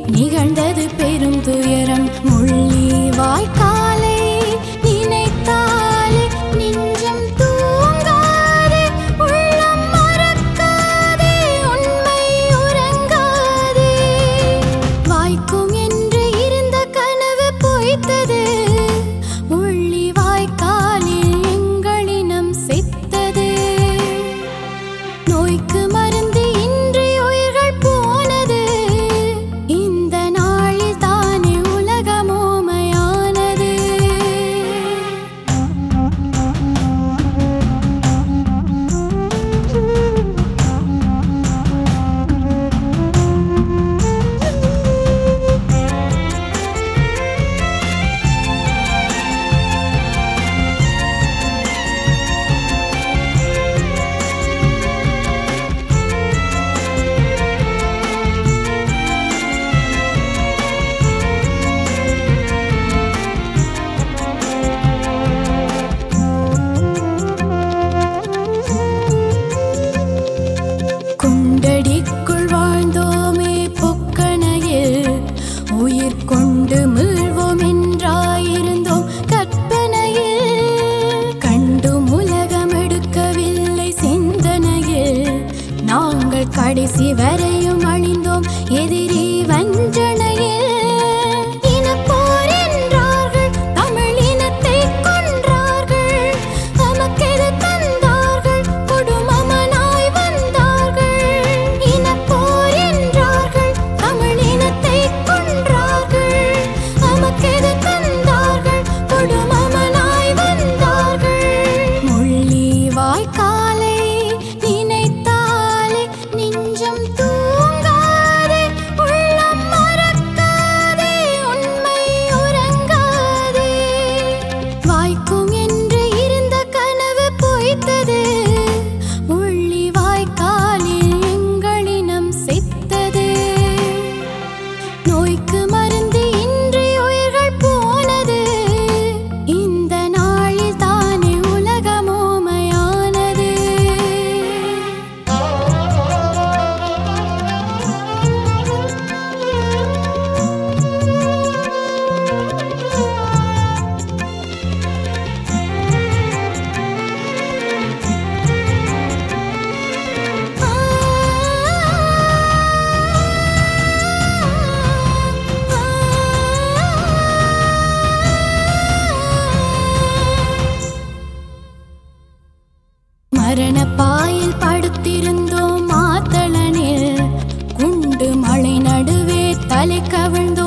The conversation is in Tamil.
நிகழ்ந்தது பெரும் துயரம். முள்ளி வாய்க்காலை நினைத்தாலே நெஞ்சம் தூங்காதே, உள்ளம் மறக்காதே, உண்மை உறங்காதே. வாய்க்கும் என்று இருந்த கனவு பொய்த்தது, முள்ளி வாய்க்காலில் எங்களினம் செத்தது. நோய்க்கு மருந்து இன்றி உயிர்கள் போனது, இந்த நாளில் தானே உலகமோமையானது. குண்டடிக்குள் வாழ்ந்தோமே பொக்கணையில், உயிர் கொண்டு மீள்வோம் என்றாயிருந்தோம் கற்பனையில். கண்டும் உலகம் எடுக்கவில்லை சிந்தனையில், நாங்கள் கடைசி வரையும் அழிந்தோம் எதிரி வஞ்சனையில். இனப்போர் என்றார்கள், தமிழ் இனத்தை கொன்றார்கள், நமக்கெது தந்தார்கள், கொடுமமனாய் வந்தார்கள். இனப்போர் என்றார்கள், தமிழ் இனத்தை கொன்றார்கள், நமக்கெது தந்தார்கள், கொடுமமனாய் வந்தார்கள். முள்ளி வாய்க்காலை நினைத்தாலே நெஞ்சம் தூங்காதே, உள்ளம் மறக்காதே, உண்மை உறங்காதே. வாய்க்கும் என்று இருந்த கனவு பொய்த்தது, முள்ளி வாய்க்காலில் எங்களினம் செத்தது. நோய்க்கு மருந்து இன்றி உயிர்கள் போனது, இந்த நாளில் தானே உலகமோமையானது. மரணப்பாயில் படுத்திருந்தோம் மாத்தளனில், குண்டு மழை நடுவே தலை கவிழ்ந்தோம்